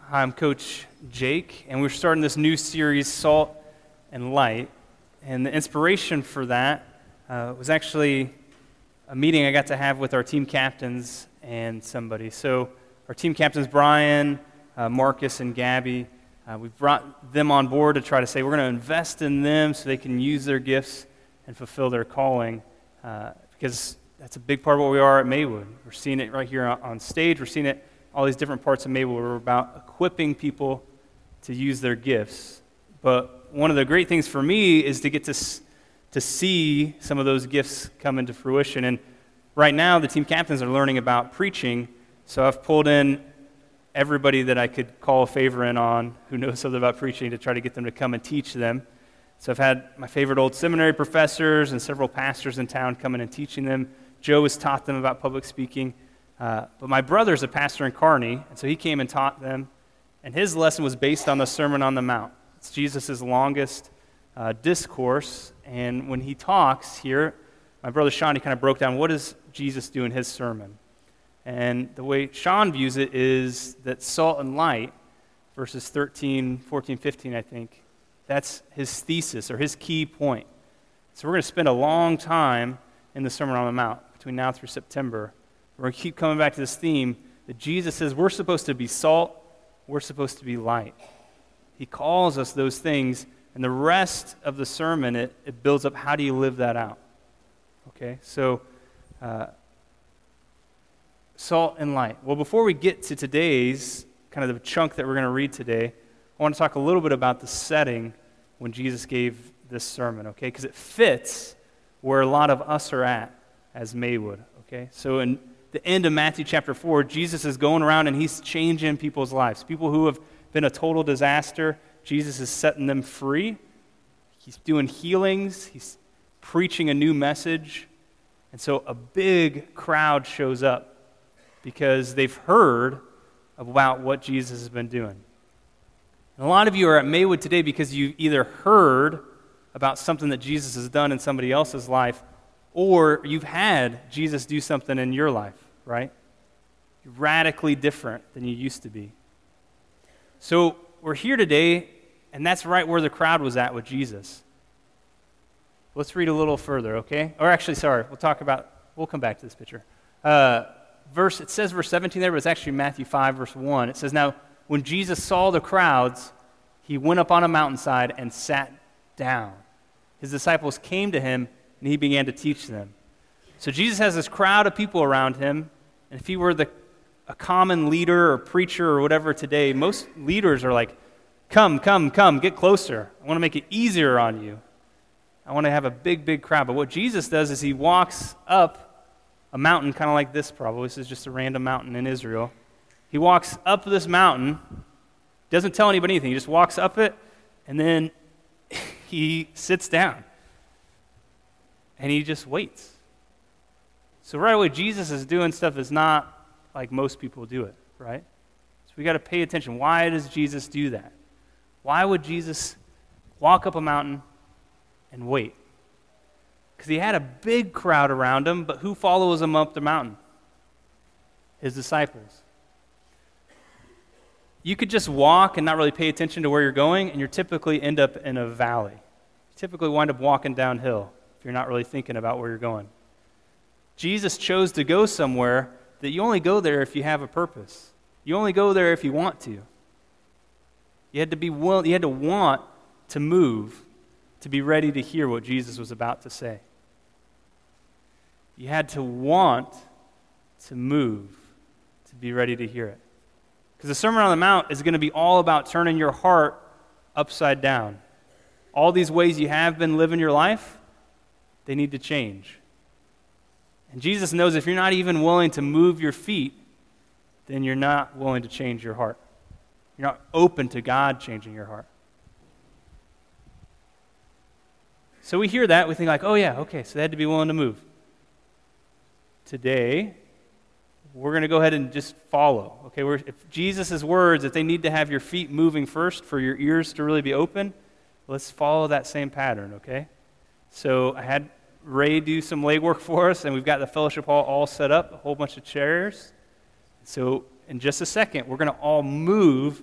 Hi, I'm Coach Jake, and we're starting this new series, Salt and Light. And the inspiration for that was actually a meeting I got to have with our team captains and somebody. So our team captains, Brian, Marcus, and Gabby, we've brought them on board to try to say we're going to invest in them so they can use their gifts and fulfill their calling, because that's a big part of what we are at Maywood. We're seeing it right here on stage. We're seeing it all these different parts of Maywood. We're about equipping people to use their gifts. But one of the great things for me is to get to see some of those gifts come into fruition. And right now, the team captains are learning about preaching, so I've pulled in everybody that I could call a favor in on who knows something about preaching to try to get them to come and teach them. So I've had my favorite old seminary professors and several pastors in town coming and teaching them. Joe has taught them about public speaking. But my brother's a pastor in Kearney, and so he came and taught them, and his lesson was based on the Sermon on the Mount. It's Jesus' longest discourse, and when he talks here, my brother Sean, he kind of broke down what does Jesus do in his sermon. And the way Sean views it is that salt and light, verses 13, 14, 15, I think, that's his thesis or his key point. So we're going to spend a long time in the Sermon on the Mount between now through September. We're going to keep coming back to this theme that Jesus says we're supposed to be salt, we're supposed to be light. He calls us those things, and the rest of the sermon, it builds up how do you live that out. Okay, so salt and light. Well, before we get to today's kind of the chunk that we're going to read today, I want to talk a little bit about the setting when Jesus gave this sermon, okay? Because it fits where a lot of us are at as Maywood, okay? So in the end of Matthew chapter 4, Jesus is going around and he's changing people's lives. People who have been a total disaster, Jesus is setting them free. He's doing healings. He's preaching a new message. And so a big crowd shows up because they've heard about what Jesus has been doing. And a lot of you are at Maywood today because you either heard about something that Jesus has done in somebody else's life, or you've had Jesus do something in your life, right? You're radically different than you used to be. So we're here today, and that's right where the crowd was at with Jesus. Let's read a little further, okay? Or actually, sorry, we'll come back to this picture. It says verse 17 there, but it's actually Matthew 5, verse 1. It says, "Now, when Jesus saw the crowds, he went up on a mountainside and sat down. His disciples came to him, and he began to teach them." So Jesus has this crowd of people around him, and if he were a common leader or preacher or whatever today, most leaders are like, come, get closer. I want to make it easier on you. I want to have a big, big crowd. But what Jesus does is he walks up a mountain kind of like this probably. This is just a random mountain in Israel. He walks up this mountain, doesn't tell anybody anything. He just walks up it, and then he sits down. And he just waits. So right away, Jesus is doing stuff that's not like most people do it, right? So we got to pay attention. Why does Jesus do that? Why would Jesus walk up a mountain and wait? Because he had a big crowd around him, but who follows him up the mountain? His disciples. You could just walk and not really pay attention to where you're going, and you typically end up in a valley. You typically wind up walking downhill if you're not really thinking about where you're going. Jesus chose to go somewhere that you only go there if you have a purpose. You only go there if you want to. You had to want to move to be ready to hear what Jesus was about to say. You had to want to move to be ready to hear it. Because the Sermon on the Mount is going to be all about turning your heart upside down. All these ways you have been living your life, they need to change. And Jesus knows if you're not even willing to move your feet, then you're not willing to change your heart. You're not open to God changing your heart. So we hear that, we think like, oh yeah, okay, so they had to be willing to move. Today, we're going to go ahead and just follow. Okay, if Jesus' words, if they need to have your feet moving first for your ears to really be open, let's follow that same pattern, okay? So I had Ray do some legwork for us, and we've got the fellowship hall all set up, a whole bunch of chairs. So in just a second, we're going to all move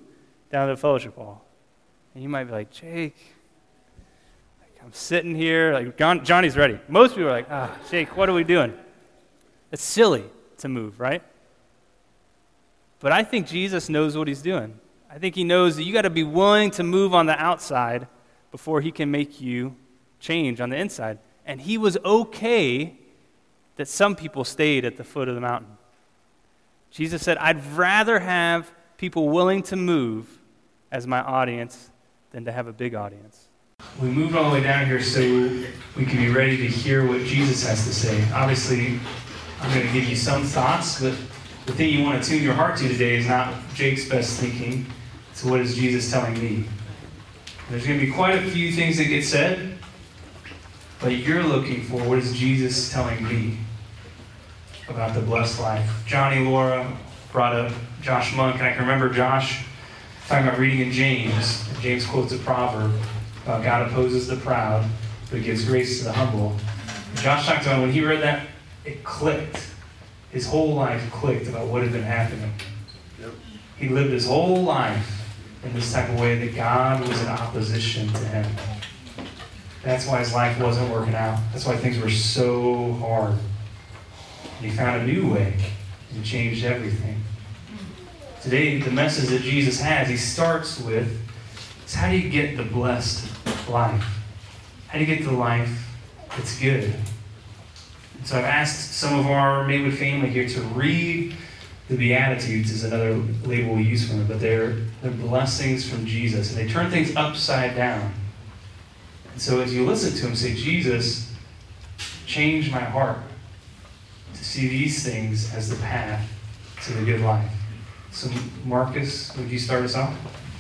down to the fellowship hall. And you might be like, Jake, I'm sitting here, like Johnny's ready. Most people are like, Jake, what are we doing? It's silly to move, right? But I think Jesus knows what he's doing. I think he knows that you got to be willing to move on the outside before he can make you change on the inside. And he was okay that some people stayed at the foot of the mountain. Jesus said, I'd rather have people willing to move as my audience than to have a big audience. We moved all the way down here so we can be ready to hear what Jesus has to say. Obviously, I'm going to give you some thoughts, but the thing you want to tune your heart to today is not Jake's best thinking. It's what is Jesus telling me. There's going to be quite a few things that get said, but you're looking for what is Jesus telling me about the blessed life. Johnny Laura brought up Josh Monk, and I can remember Josh talking about reading in James. James quotes a proverb about God opposes the proud, but gives grace to the humble. And Josh talked about when he read that, it clicked. His whole life clicked about what had been happening. Yep. He lived his whole life in this type of way that God was in opposition to him. That's why his life wasn't working out. That's why things were so hard. And he found a new way, and it changed everything. Today, the message that Jesus has, he starts with, is how do you get the blessed life? How do you get the life that's good? And so I've asked some of our Maywood family here to read the Beatitudes, is another label we use for them, but they're blessings from Jesus, and they turn things upside down. And so as you listen to him, say, Jesus, change my heart to see these things as the path to the good life. So Marcus, would you start us off?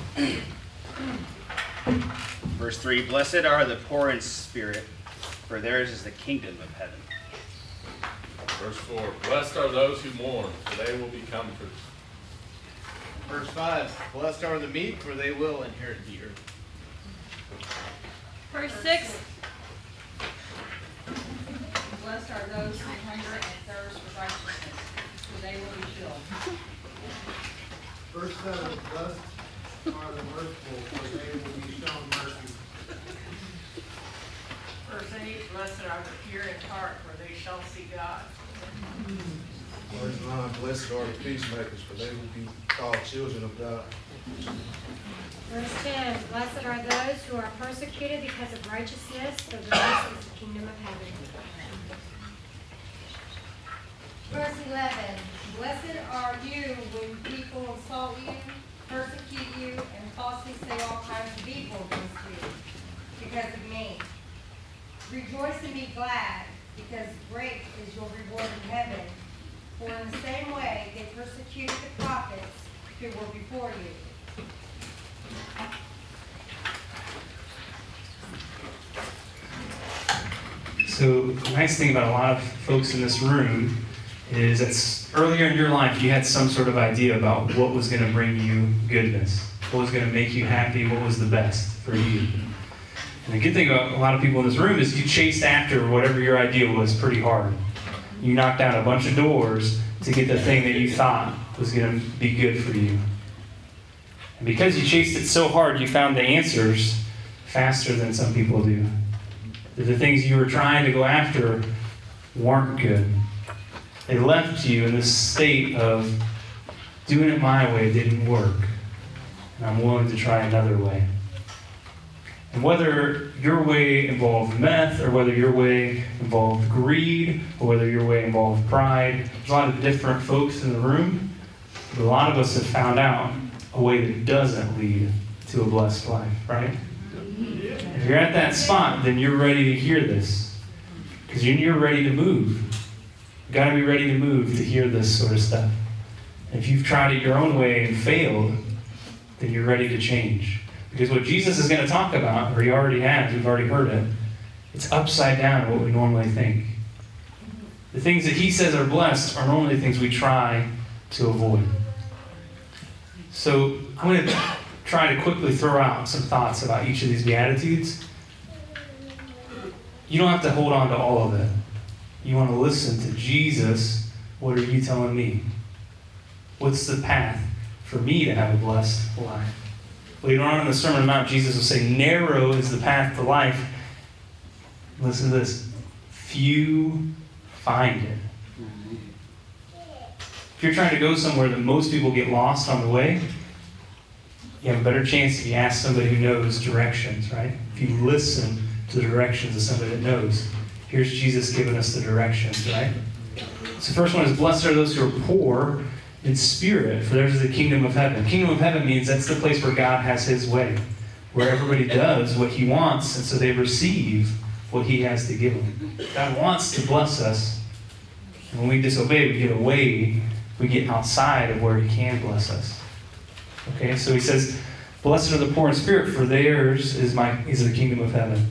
Verse 3, Blessed are the poor in spirit, for theirs is the kingdom of heaven. Verse 4, Blessed are those who mourn, for they will be comforted. Verse 5, Blessed are the meek, for they will inherit the earth. Verse 6, Blessed are those who hunger and thirst for righteousness, for they will be filled. Verse 7, Blessed are the merciful, for they will be shown mercy. Verse 8, Blessed are the pure in heart, for they shall see God. Verse 9, Blessed are the peacemakers, for they will be called children of God. Verse 10, Blessed are those who are persecuted because of righteousness, for theirs is the kingdom of heaven. Verse 11, Blessed are you when people insult you, persecute you, and falsely say all kinds of evil against you because of me. Rejoice and be glad, because great is your reward in heaven. For in the same way they persecuted the prophets who were before you. So the nice thing about a lot of folks in this room is that earlier in your life you had some sort of idea about what was going to bring you goodness, what was going to make you happy, what was the best for you. And the good thing about a lot of people in this room is you chased after whatever your idea was pretty hard. You knocked down a bunch of doors to get the thing that you thought was going to be good for you. And because you chased it so hard, you found the answers faster than some people do. The things you were trying to go after weren't good. They left you in this state of doing it my way didn't work, and I'm willing to try another way. And whether your way involved meth, or whether your way involved greed, or whether your way involved pride, there's a lot of different folks in the room, but a lot of us have found out a way that doesn't lead to a blessed life, right? If you're at that spot, then you're ready to hear this, because you're ready to move. You've got to be ready to move to hear this sort of stuff. And if you've tried it your own way and failed, then you're ready to change. Because what Jesus is going to talk about, or he already has, we've already heard it, it's upside down to what we normally think. The things that he says are blessed are normally things we try to avoid. So I'm going to try to quickly throw out some thoughts about each of these Beatitudes. You don't have to hold on to all of it. You want to listen to Jesus. What are you telling me? What's the path for me to have a blessed life? Later on in the Sermon on the Mount, Jesus will say, narrow is the path to life. Listen to this. Few find it. If you're trying to go somewhere that most people get lost on the way, you have a better chance if you ask somebody who knows directions, right? If you listen to the directions of somebody that knows. Here's Jesus giving us the directions, right? So the first one is, blessed are those who are poor in spirit, for theirs is the kingdom of heaven. Kingdom of heaven means that's the place where God has his way, where everybody does what he wants, and so they receive what he has to give them. God wants to bless us, and when we disobey, we get away, we get outside of where he can bless us. Okay, so he says, blessed are the poor in spirit, for theirs is the kingdom of heaven.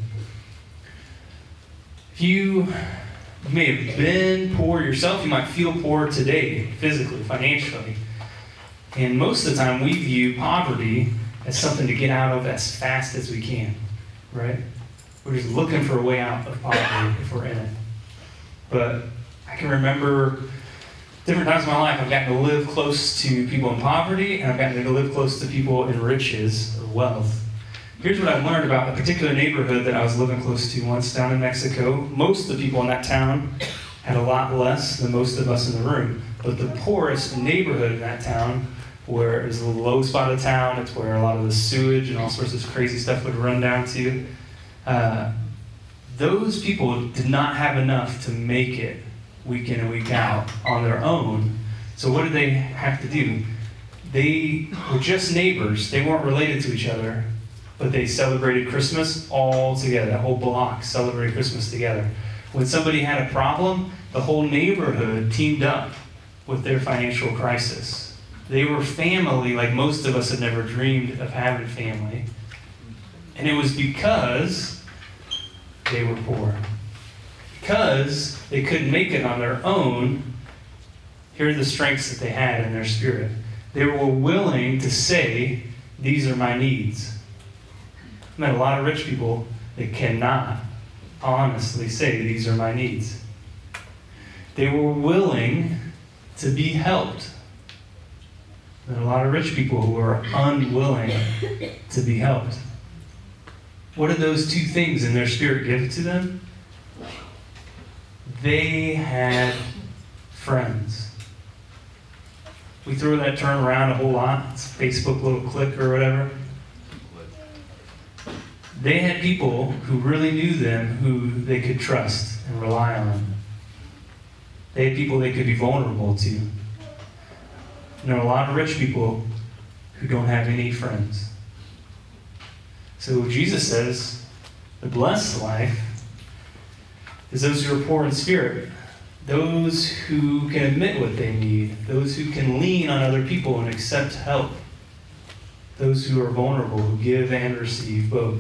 If you may have been poor yourself, you might feel poor today, physically, financially. And most of the time we view poverty as something to get out of as fast as we can, right? We're just looking for a way out of poverty if we're in it. But I can remember different times in my life I've gotten to live close to people in poverty, and I've gotten to live close to people in riches or wealth. Here's what I've learned about a particular neighborhood that I was living close to once down in Mexico. Most of the people in that town had a lot less than most of us in the room. But the poorest neighborhood in that town, where it was the low spot of town, it's where a lot of the sewage and all sorts of crazy stuff would run down to, those people did not have enough to make it week in and week out on their own. So what did they have to do? They were just neighbors. They weren't related to each other, but they celebrated Christmas all together. That whole block celebrated Christmas together. When somebody had a problem, the whole neighborhood teamed up with their financial crisis. They were family like most of us had never dreamed of having family. And it was because they were poor. Because they couldn't make it on their own, here are the strengths that they had in their spirit. They were willing to say, these are my needs. I met a lot of rich people that cannot honestly say, these are my needs. They were willing to be helped. There are a lot of rich people who are unwilling to be helped. What did those two things in their spirit give to them? They had friends. We throw that term around a whole lot. It's Facebook little clique or whatever. They had people who really knew them, who they could trust and rely on. They had people they could be vulnerable to. And there are a lot of rich people who don't have any friends. So Jesus says, the blessed life is those who are poor in spirit, those who can admit what they need, those who can lean on other people and accept help, those who are vulnerable, who give and receive both.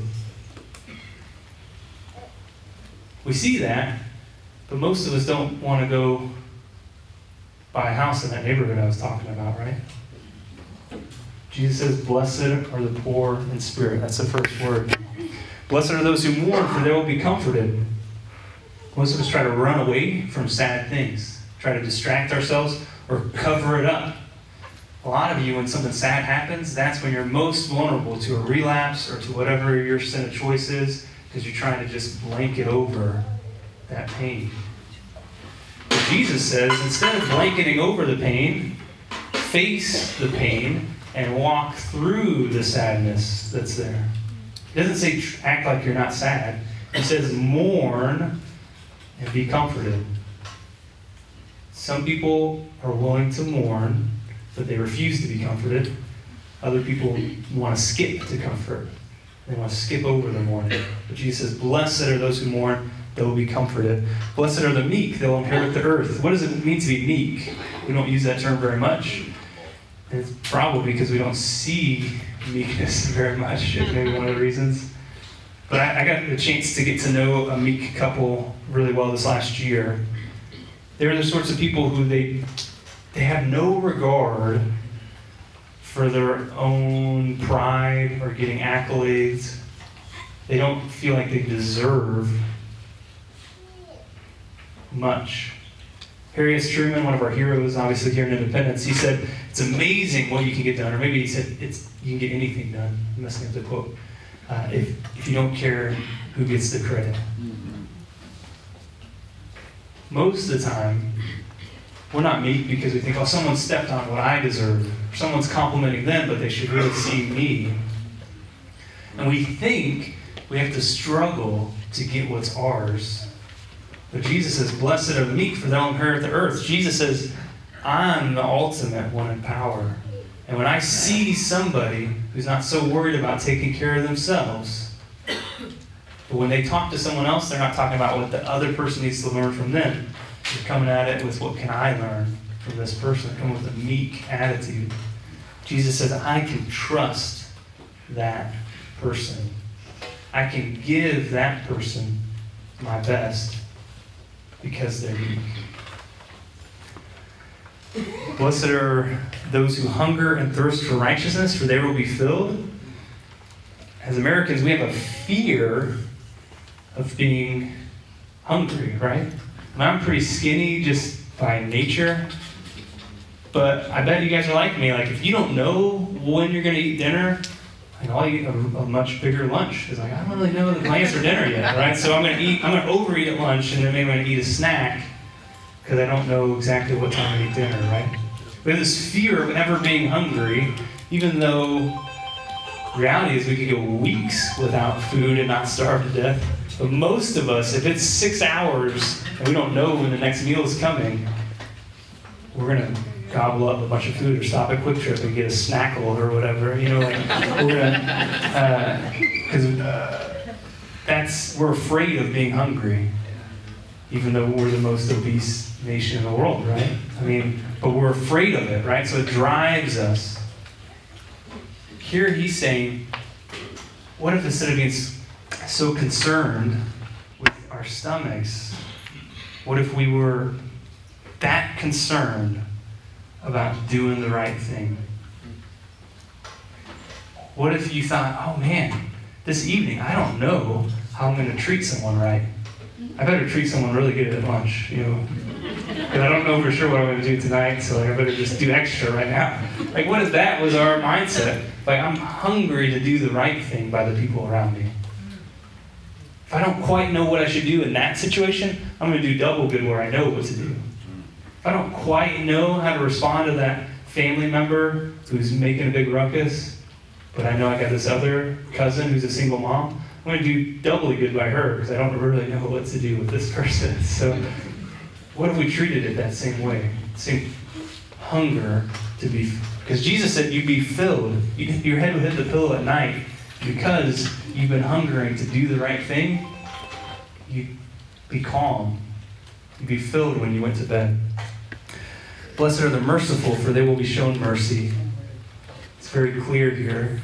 We see that, but most of us don't want to go buy a house in that neighborhood I was talking about, right? Jesus says, blessed are the poor in spirit. That's the first word. Blessed are those who mourn, for they will be comforted. Most of us try to run away from sad things, try to distract ourselves or cover it up. A lot of you, when something sad happens, that's when you're most vulnerable to a relapse or to whatever your sin of choice is, because you're trying to just blanket over that pain. But Jesus says, instead of blanketing over the pain, face the pain and walk through the sadness that's there. He doesn't say act like you're not sad. He says mourn and be comforted. Some people are willing to mourn, but they refuse to be comforted. Other people want to skip to comfort. They want to skip over the mourning. But Jesus says, blessed are those who mourn, they will be comforted. Blessed are the meek, they will inherit the earth. What does it mean to be meek? We don't use that term very much. And it's probably because we don't see meekness very much. It's maybe one of the reasons. But I got the chance to get to know a meek couple really well this last year. They're the sorts of people who they have no regard for their own pride or getting accolades. They don't feel like they deserve much. Harry S. Truman, one of our heroes, obviously here in Independence, he said, It's amazing what you can get done. Or maybe he said, you can get anything done. I'm messing up the quote. If you don't care who gets the credit. Most of the time, we're not meek because we think, oh, someone stepped on what I deserve. Or someone's complimenting them, but they should really see me. And we think we have to struggle to get what's ours. But Jesus says, blessed are the meek, for they'll inherit the earth. Jesus says, I'm the ultimate one in power. And when I see somebody who's not so worried about taking care of themselves, but when they talk to someone else, they're not talking about what the other person needs to learn from them. They're coming at it with, what can I learn from this person? They come with a meek attitude. Jesus says, I can trust that person. I can give that person my best because they're meek. Blessed are those who hunger and thirst for righteousness, for they will be filled. As Americans, we have a fear of being hungry, right? And I'm pretty skinny just by nature. But I bet you guys are like me. Like, if you don't know when you're going to eat dinner, I'll eat a much bigger lunch. It's like, I don't really know the plans for dinner yet, right? So I'm going to overeat at lunch, and then maybe I'm going to eat a snack because I don't know exactly what time to eat dinner, right? We have this fear of ever being hungry, even though reality is we could go weeks without food and not starve to death. But most of us, if it's 6 hours and we don't know when the next meal is coming, we're going to gobble up a bunch of food or stop at Quick Trip and get a Snackle or whatever. We're going to, because we're afraid of being hungry, even though we're the most obese nation in the world, right? But we're afraid of it, right? So it drives us. Here he's saying, what if instead of being so concerned with our stomachs, what if we were that concerned about doing the right thing? What if you thought, oh man, this evening, I don't know how I'm going to treat someone right. I better treat someone really good at lunch, because I don't know for sure what I'm going to do tonight, so I better just do extra right now. What if that was our mindset? I'm hungry to do the right thing by the people around me. If I don't quite know what I should do in that situation, I'm going to do double good where I know what to do. If I don't quite know how to respond to that family member who's making a big ruckus, but I know I got this other cousin who's a single mom, I'm going to do doubly good by her because I don't really know what to do with this person. So what if we treated it that same way? Same hunger to be, because Jesus said you'd be filled. Your head would hit the pillow at night because you've been hungering to do the right thing. You'd be calm. You'd be filled when you went to bed. Blessed are the merciful, for they will be shown mercy. It's very clear here.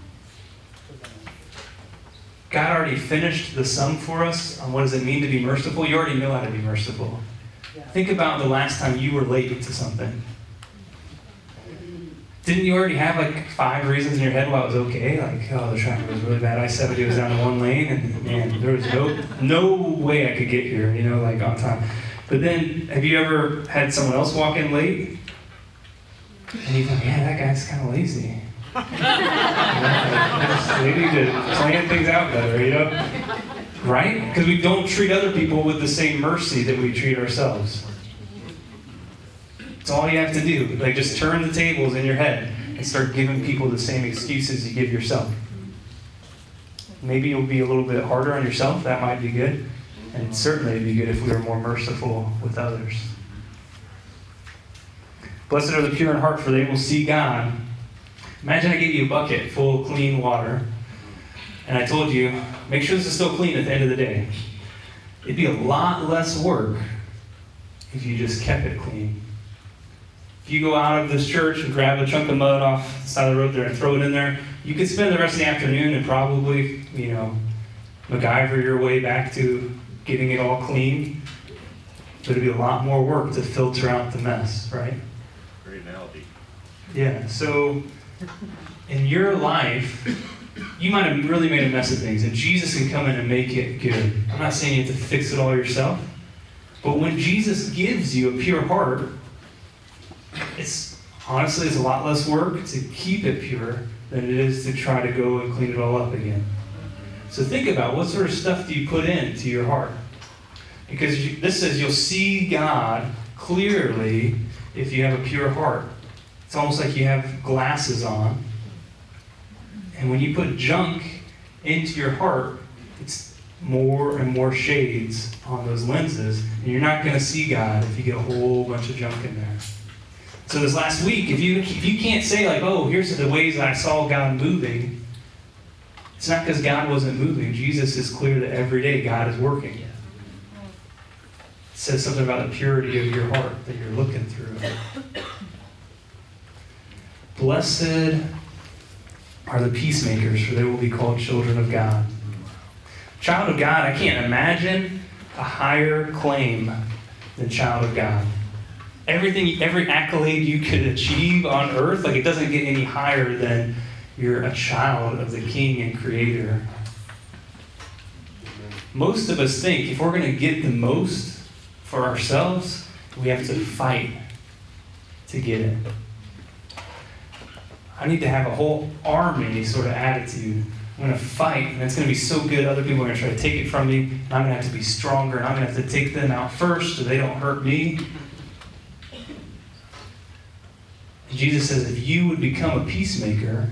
God already finished the sum for us on what does it mean to be merciful. You already know how to be merciful. Think about the last time you were late to something. Didn't you already have 5 reasons in your head why it was okay? The traffic was really bad. I-70 was down to 1 lane, and man, there was no way I could get here, on time. But then, have you ever had someone else walk in late? And you think, that guy's kind of lazy. They need to plan things out better, Right? Because we don't treat other people with the same mercy that we treat ourselves. It's all you have to do. Just turn the tables in your head and start giving people the same excuses you give yourself. Maybe you'll be a little bit harder on yourself. That might be good. And certainly it'd be good if we were more merciful with others. Blessed are the pure in heart, for they will see God. Imagine I gave you a bucket full of clean water, and I told you, make sure this is still clean at the end of the day. It'd be a lot less work if you just kept it clean. If you go out of this church and grab a chunk of mud off the side of the road there and throw it in there, you could spend the rest of the afternoon and probably, MacGyver your way back to getting it all clean. But it'd be a lot more work to filter out the mess, right? Great analogy. Yeah, so in your life, you might have really made a mess of things, and Jesus can come in and make it good. I'm not saying you have to fix it all yourself, but when Jesus gives you a pure heart, it's Honestly, it's a lot less work to keep it pure than it is to try to go and clean it all up again. So think about what sort of stuff do you put into your heart? Because this says you'll see God clearly if you have a pure heart. It's almost like you have glasses on. And when you put junk into your heart, it's more and more shades on those lenses. And you're not going to see God if you get a whole bunch of junk in there. So this last week, if you can't say like, oh, here's the ways I saw God moving, it's not because God wasn't moving. Jesus is clear that every day God is working. It says something about the purity of your heart that you're looking through. Blessed are the peacemakers, for they will be called children of God. Child of God, I can't imagine a higher claim than child of God. Every accolade you could achieve on earth, like it doesn't get any higher than you're a child of the King and Creator. Most of us think if we're going to get the most for ourselves, we have to fight to get it. I need to have a whole army sort of attitude. I'm going to fight, and it's going to be so good, other people are going to try to take it from me, and I'm going to have to be stronger, and I'm going to have to take them out first so they don't hurt me. And Jesus says if you would become a peacemaker,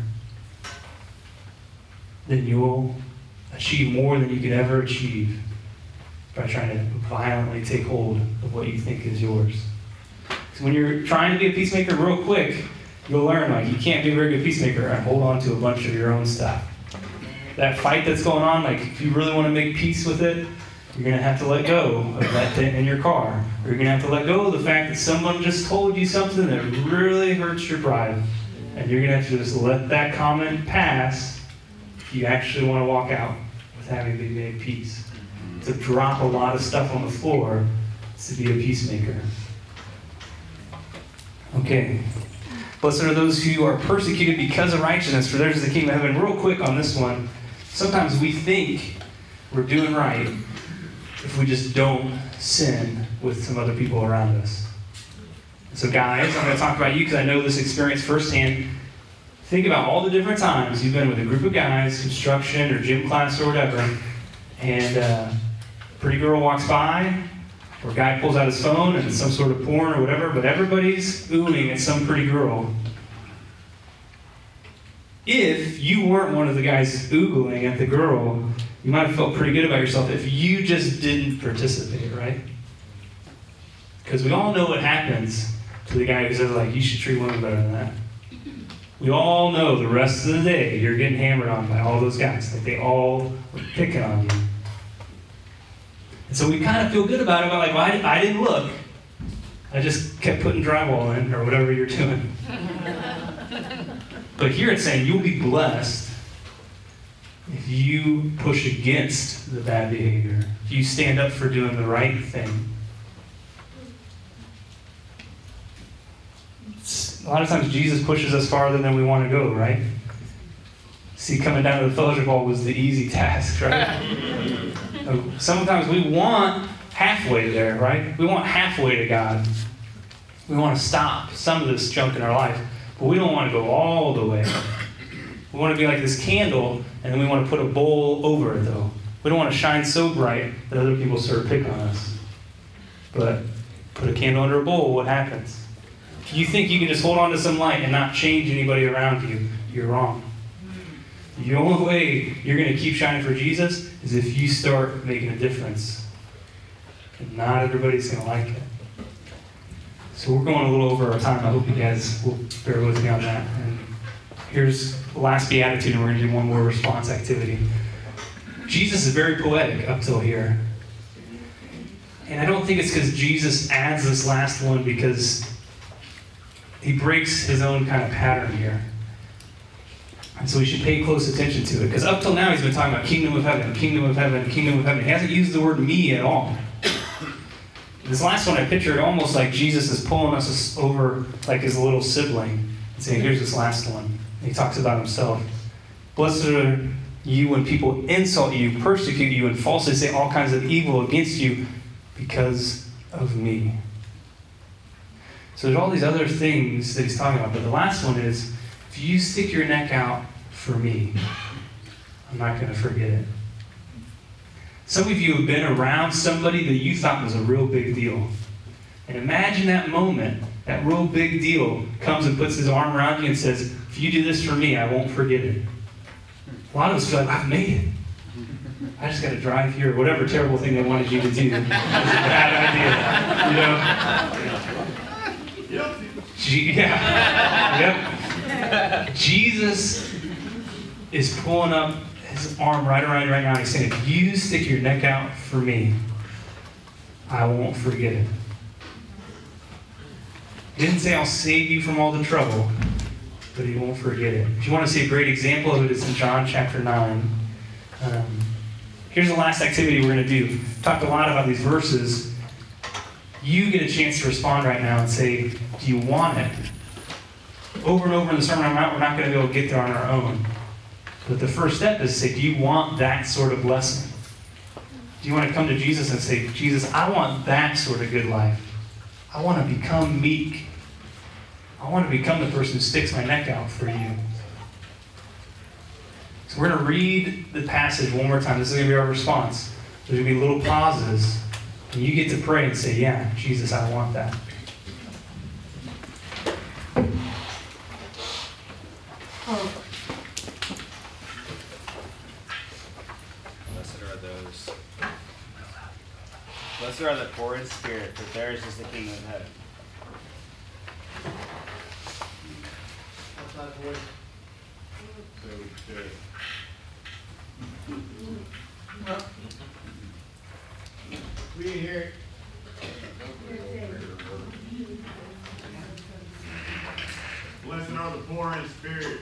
then you'll achieve more than you could ever achieve by trying to violently take hold of what you think is yours. So when you're trying to be a peacemaker real quick, you'll learn like you can't be a very good peacemaker and hold on to a bunch of your own stuff. That fight that's going on, like if you really want to make peace with it, you're going to have to let go of that thing in your car. Or you're going to have to let go of the fact that someone just told you something that really hurts your pride. And you're going to have to just let that comment pass if you actually want to walk out with having been made peace. To drop a lot of stuff on the floor is to be a peacemaker. Okay. Blessed are those who are persecuted because of righteousness, for theirs is the kingdom of heaven. Real quick on this one. Sometimes we think we're doing right if we just don't sin with some other people around us. So guys, I'm going to talk about you because I know this experience firsthand. Think about all the different times you've been with a group of guys, construction or gym class or whatever, and a pretty girl walks by, or a guy pulls out his phone and it's some sort of porn or whatever, but everybody's oohing at some pretty girl. If you weren't one of the guys oogling at the girl, you might have felt pretty good about yourself if you just didn't participate, right? Because we all know what happens to the guy who says, like, you should treat women better than that. We all know the rest of the day you're getting hammered on by all those guys. Like, they all were picking on you. And so we kind of feel good about it, but like, well, I didn't look. I just kept putting drywall in, or whatever you're doing. But here it's saying you'll be blessed if you push against the bad behavior. If you stand up for doing the right thing. A lot of times Jesus pushes us farther than we want to go, right? See, coming down to the fellowship hall was the easy task, right? Sometimes we want halfway there, right? We want halfway to God. We want to stop some of this junk in our life, but we don't want to go all the way. We want to be like this candle, and then we want to put a bowl over it, though. We don't want to shine so bright that other people sort of pick on us. But put a candle under a bowl, what happens? If you think you can just hold on to some light and not change anybody around you, you're wrong. The only way you're going to keep shining for Jesus is if you start making a difference. And not everybody's going to like it. So we're going a little over our time. I hope you guys will bear with me on that. And here's the last beatitude, and we're going to do one more response activity. Jesus is very poetic up till here. And I don't think it's because Jesus adds this last one because he breaks his own kind of pattern here. And so we should pay close attention to it. Because up till now he's been talking about kingdom of heaven, kingdom of heaven, kingdom of heaven. He hasn't used the word me at all. This last one I pictured almost like Jesus is pulling us over like his little sibling and saying, here's this last one. And he talks about himself. Blessed are you when people insult you, persecute you, and falsely say all kinds of evil against you because of me. So there's all these other things that he's talking about. But the last one is, if you stick your neck out for me, I'm not going to forget it. Some of you have been around somebody that you thought was a real big deal. And imagine that moment, that real big deal comes and puts his arm around you and says, if you do this for me, I won't forget it. A lot of us feel like, I've made it. I just got to drive here. Whatever terrible thing they wanted you to do. It's a bad idea. You know? Yep. Jesus is pulling up his arm right around you right now. He's saying, if you stick your neck out for me, I won't forget it. He didn't say I'll save you from all the trouble, but he won't forget it. If you want to see a great example of it, it's in John chapter 9. Here's the last activity we're going to do. Talked a lot about these verses. You get a chance to respond right now and say, do you want it? Over and over in the Sermon on the Mount, we're not going to be able to get there on our own. But the first step is to say, do you want that sort of blessing? Do you want to come to Jesus and say, Jesus, I want that sort of good life. I want to become meek. I want to become the person who sticks my neck out for you. So we're going to read the passage one more time. This is going to be our response. There's going to be little pauses. And you get to pray and say, yeah, Jesus, I want that. Blessed are the poor in spirit, for theirs is the kingdom of heaven. What's that voice? We didn't hear it. Blessed are the poor in spirit.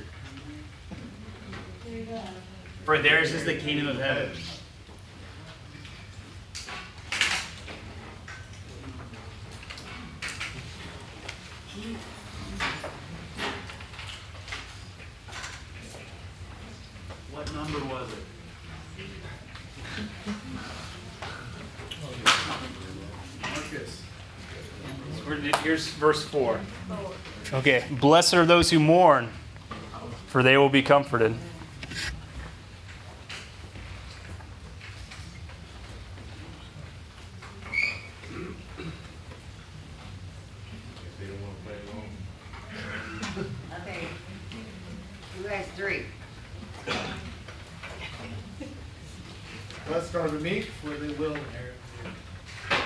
For theirs is the kingdom of heaven. What number was it? Marcus. Here's verse 4. Okay. Blessed are those who mourn, for they will be comforted. Okay. Who has 3? Blessed are the meek, for they will inherit the earth.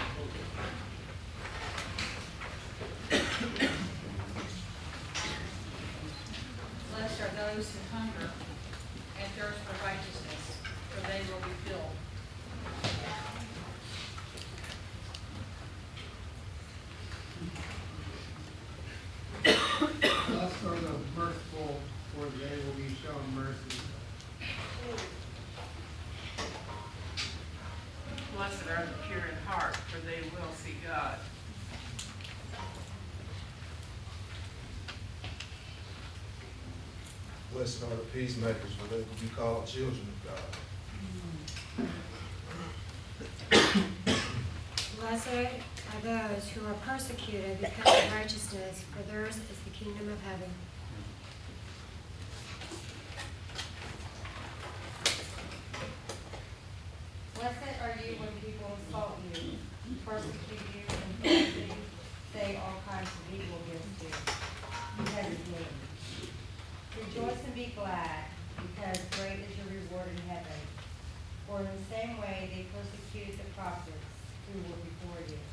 Blessed are those who hunger and thirst for righteousness, for they will be filled. Blessed are the merciful, for they will be shown mercy. Blessed are the pure in heart, for they will see God. Blessed are the peacemakers, for they will be called children of God. Blessed are those who are persecuted because of righteousness, for theirs is the kingdom of heaven. Blessed are you when people insult you, persecute you, and falsely say all kinds of evil against you, because of me. Rejoice and be glad, because great is your reward in heaven. For in the same way they persecuted the prophets who were before you.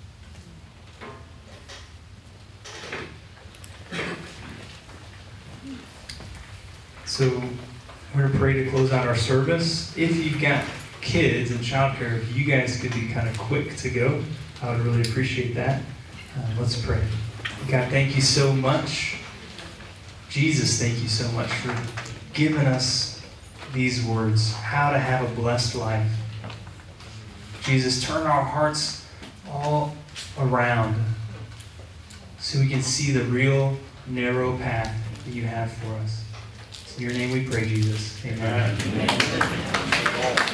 So we're going to pray to close out our service. If you've got kids in childcare, if you guys could be kind of quick to go, I would really appreciate that. Let's pray. God, thank you so much. Jesus, thank you so much for giving us these words, how to have a blessed life. Jesus, turn our hearts all around so we can see the real narrow path that you have for us. In your name we pray, Jesus. Amen.